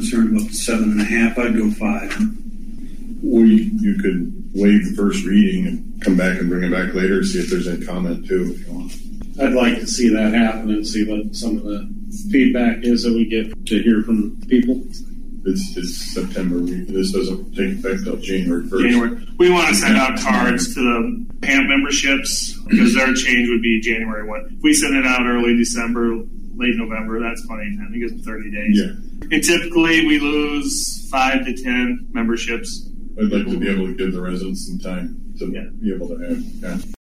concerned about the 7.5. I'd go 5. Or you could waive the first reading and come back and bring it back later, see if there's any comment too, if you want. I'd like to see that happen and see what some of the feedback is that we get to hear from people. It's September. This doesn't take effect until January 1st. January. We want to send out cards to the PAMP memberships because their change would be January 1. If we send it out early December, late November, that's plenty of time. It gives them 30 days. Yeah. And typically we lose 5 to 10 memberships. I'd like to be able to give the residents some time to be able to have. Yeah.